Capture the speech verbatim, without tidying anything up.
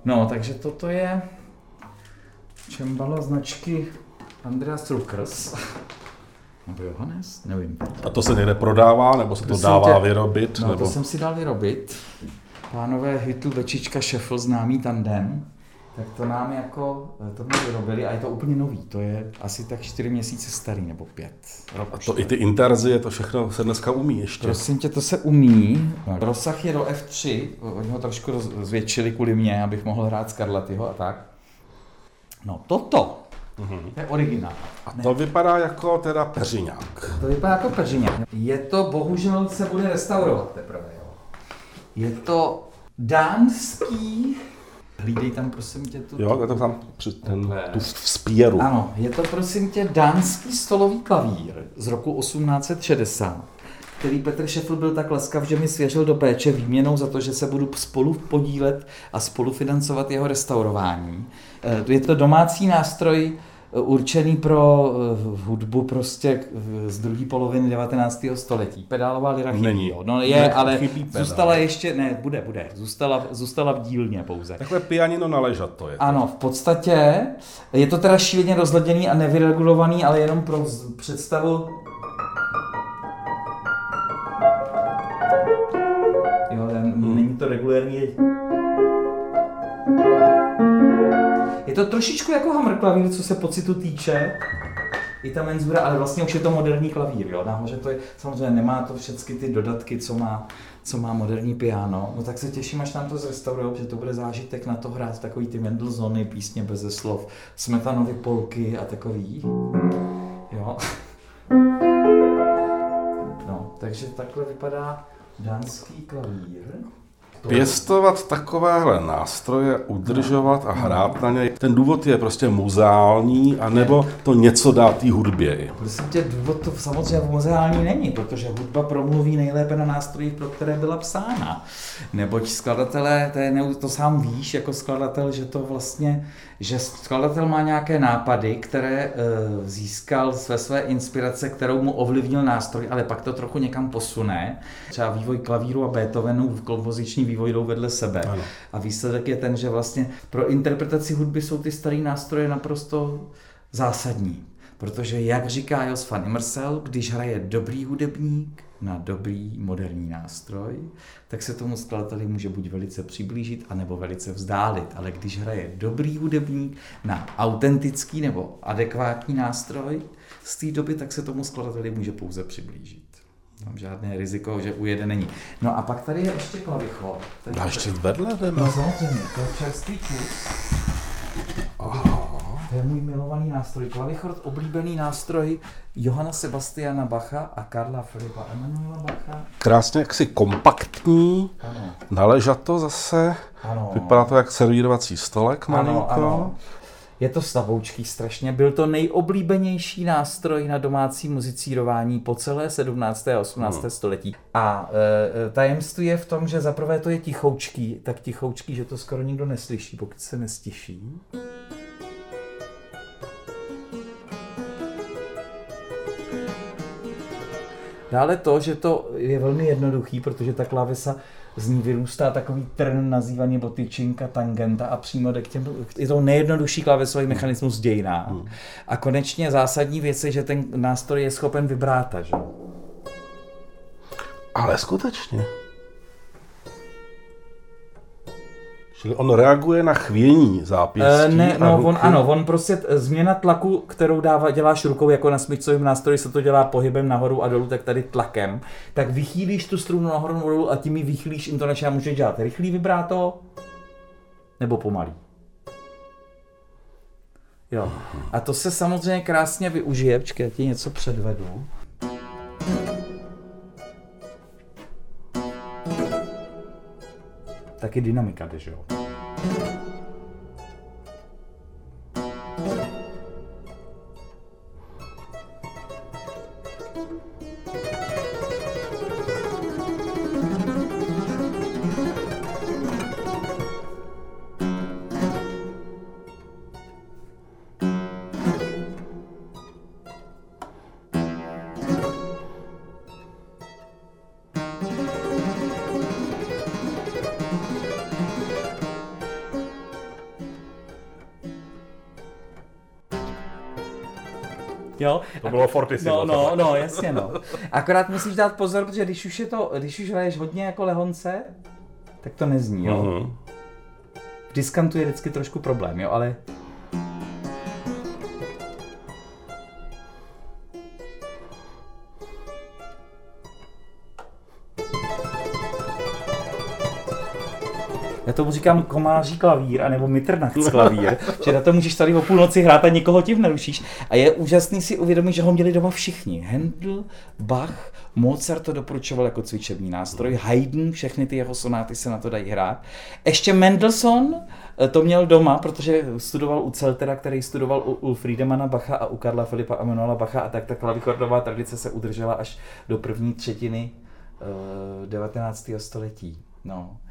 No, takže toto je čembalo značky Andreas Ruckers. Nebo Johannes? Nevím. A to se někde prodává, nebo se to Prosím dává tě, vyrobit? No, nebo... to jsem si dal vyrobit. Pánové Hytl, Večička, Šefl, známý tandem. Tak to nám jako, to mě vyrobili a je to úplně nový. To je asi tak čtyři měsíce starý, nebo pět. Rok, a to i ty interzie, to všechno se dneska umí ještě. Prosím tě, to se umí. Rozsah je do ef tři, oni ho trošku zvětšili kvůli mě, abych mohl hrát Scarlattiho a tak. No toto, mm-hmm. to je originál. A to ne. vypadá jako teda peřiňák. To vypadá jako peřiňák. Je to, bohužel se bude restaurovat teprve, jo. Je to dánský... Hlídej tam, prosím tě, tu... Jo, je to tam ten, tu vzpěru. Ano, je to, prosím tě, dánský stolový klavír z roku osmnáct set šedesát, který Petr Šefl byl tak laskav, že mi svěřil do péče výměnou za to, že se budu spolu podílet a spolufinancovat jeho restaurování. Je to domácí nástroj určený pro hudbu prostě z druhé poloviny devatenáctého století. Pedálová lira chybí, Není. Jo. No je, ne, ale zůstala ještě, ne, bude, bude, zůstala, zůstala v dílně pouze. Takové pianino na ležato je to. Ano, v podstatě je to teda šíleně rozladěný a nevyregulovaný, ale jenom pro představu. Jo, hmm. není to regulérní. Je to trošičku jako hammer klavír, co se pocitu týče, i ta menzura, ale vlastně už je to moderní klavír, jo. Nahoře to je, samozřejmě nemá to všechny ty dodatky, co má, co má moderní piano. No tak se těším, až nám to zrestaurujou, že to bude zážitek na to hrát takový ty Mendelssohny, písně beze slov, Smetanovy polky a takový. Jo. No, takže takhle vypadá dánský klavír. Pěstovat takovéhle nástroje, udržovat a hrát na ně. Ten důvod je prostě muzeální, anebo to něco dá té hudbě. Prosím tě, důvod to samozřejmě muzeální není, protože hudba promluví nejlépe na nástrojích, pro které byla psána. Neboť skladatelé, to, je, to sám víš jako skladatel, že to vlastně, že skladatel má nějaké nápady, které e, získal své své inspirace, kterou mu ovlivnil nástroj, ale pak to trochu někam posune. Třeba vývoj klavíru a Beethovenu, kompoziční vývoj jdou vedle sebe. Ano. A výsledek je ten, že vlastně pro interpretaci hudby jsou ty staré nástroje naprosto zásadní. Protože, jak říká Jos van Immersel, když hraje dobrý hudebník na dobrý moderní nástroj, tak se tomu skladateli může buď velice přiblížit, anebo velice vzdálit. Ale když hraje dobrý hudebník na autentický nebo adekvátní nástroj z té doby, tak se tomu skladateli může pouze přiblížit. Tam žádné riziko, že ujede není. No a pak tady je ještě klavichor. A ještě vedle jdeme. No samozřejmě, to je čerstvý kus. To je můj milovaný nástroj. Klavichord, oblíbený nástroj Johanna Sebastiana Bacha a Karla Filipa Emanuela Bacha. Krásně jaksi kompaktní, ano. Naležato zase. Ano. Vypadá to jak servírovací stolek malinko. Ano, ano. Je to stavoučký strašně. Byl to nejoblíbenější nástroj na domácí muzicírování po celé sedmnácté a osmnácté Hmm. století. A e, tajemství je v tom, že zaprvé to je tichoučký, tak tichoučký, že to skoro nikdo neslyší, pokud se nestiší. Dále to, že to je velmi jednoduchý, protože ta klávesa z ní vyrůstá takový trn nazývaný nebo tyčinka, tangenta a přímo jde k těm, je to nejjednodušší klávesový mechanismus v dějinách. Hmm. A konečně zásadní věc je, že ten nástroj je schopen vibráta, že? Ale skutečně. Čili on reaguje na chvění zápěstí. E, ne, no, on, ano, on prostě změna tlaku, kterou dává, děláš rukou, jako na smyčcovém nástroji se to dělá pohybem nahoru a dolů, tak tady tlakem, tak vychýlíš tu strunu nahoru a dolů a tím ji vychýlíš intonačně a můžeš dělat rychlý vibráto nebo pomalý. Jo. A to se samozřejmě krásně využije, počkej, já ti něco předvedu. Taky dynamika jde, že jo? Jo? To bylo fortissimo. No, no, no, jasně no. Akorát musíš dát pozor, protože když už je to, když už hraješ hodně jako lehonce, tak to nezní, jo. Uh-huh. V diskantu je vždycky trošku problém, jo, ale... Já tomu říkám komáří klavír, anebo mitrnachts klavír, že na to můžeš tady o půlnoci hrát a nikoho tím nerušíš. A je úžasný si uvědomit, že ho měli doma všichni. Handel, Bach, Mozart to doporučoval jako cvičební nástroj, Haydn, všechny ty jeho sonáty se na to dají hrát. Ještě Mendelssohn to měl doma, protože studoval u Zeltera, který studoval u, u Friedemana Bacha a u Karla Filipa Emanuela Bacha a tak ta klavichordová tradice se udržela až do první třetiny uh, devatenáctého století. No.